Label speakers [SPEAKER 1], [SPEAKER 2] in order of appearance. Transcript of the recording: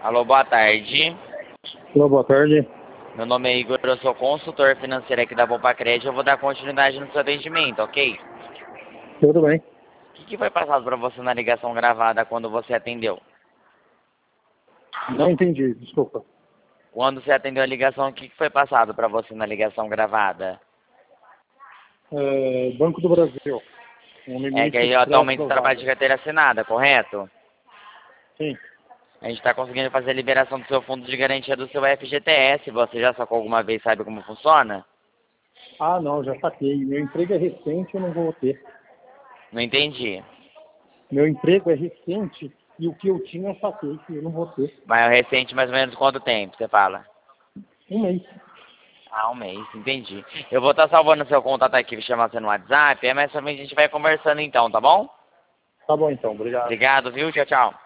[SPEAKER 1] Alô, boa tarde.
[SPEAKER 2] Olá, boa tarde.
[SPEAKER 1] Meu nome é Igor, eu sou consultor financeiro aqui da Bomba Crédito. Eu vou dar continuidade no seu atendimento, ok?
[SPEAKER 2] Tudo bem.
[SPEAKER 1] O que foi passado para você na ligação gravada quando você atendeu?
[SPEAKER 2] Não entendi, desculpa.
[SPEAKER 1] Quando você atendeu a ligação, o que foi passado para você na ligação gravada?
[SPEAKER 2] Banco do Brasil. Um
[SPEAKER 1] É que
[SPEAKER 2] limite
[SPEAKER 1] aí atualmente você trabalha
[SPEAKER 2] pré-aprovado.
[SPEAKER 1] de carteira assinada, correto?
[SPEAKER 2] Sim.
[SPEAKER 1] A gente está conseguindo fazer a liberação do seu fundo de garantia do seu FGTS. Você já sacou alguma vez, sabe como funciona?
[SPEAKER 2] Ah, não, já saquei. Meu emprego é recente, eu não vou ter.
[SPEAKER 1] Não entendi.
[SPEAKER 2] Meu emprego é recente e o que eu tinha eu saquei, que eu não vou ter.
[SPEAKER 1] Mas é recente mais ou menos quanto tempo, você fala?
[SPEAKER 2] Um mês.
[SPEAKER 1] Ah, um mês, entendi. Eu vou estar salvando seu contato aqui, chamar você no WhatsApp, mas somente a gente vai conversando então, tá bom?
[SPEAKER 2] Tá bom então, obrigado.
[SPEAKER 1] Obrigado, viu? Tchau, tchau.